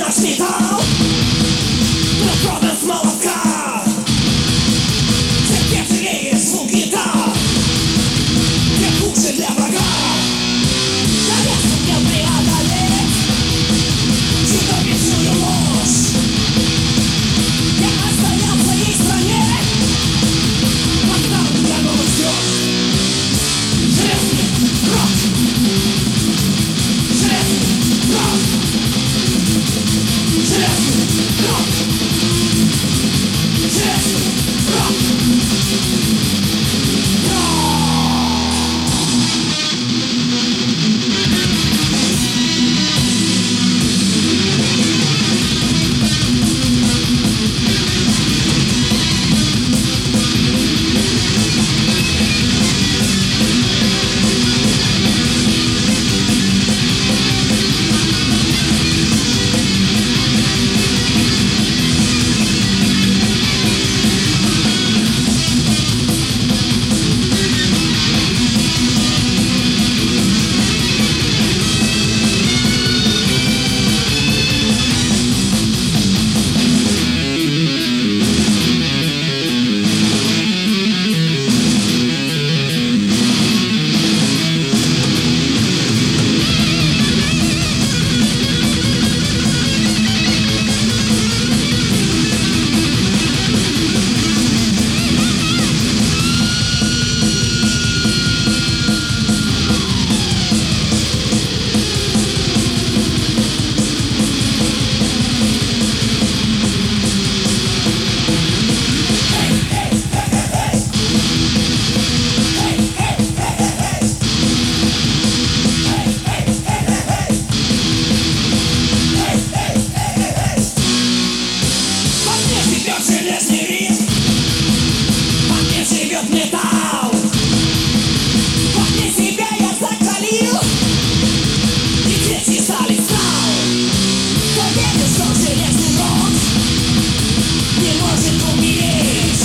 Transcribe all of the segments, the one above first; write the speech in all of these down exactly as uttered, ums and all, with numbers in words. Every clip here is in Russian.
наш металл, но продан с молотка. Терпеть жалеешь звук гитар, тем хуже для врага. Навек сумел преодолеть чудовищную ложь. Я отстоял в своей стране, пока меня новый ждет. Железный рок, железный рок, железный рок, железный рок. Железный ритм, во мне живет металл. Во мне себя я закалил, и третий стали стал. Кто верит, что железный рок не может умереть?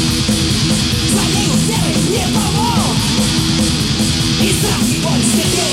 Своей верой не помог, и страх и боль стерпеть.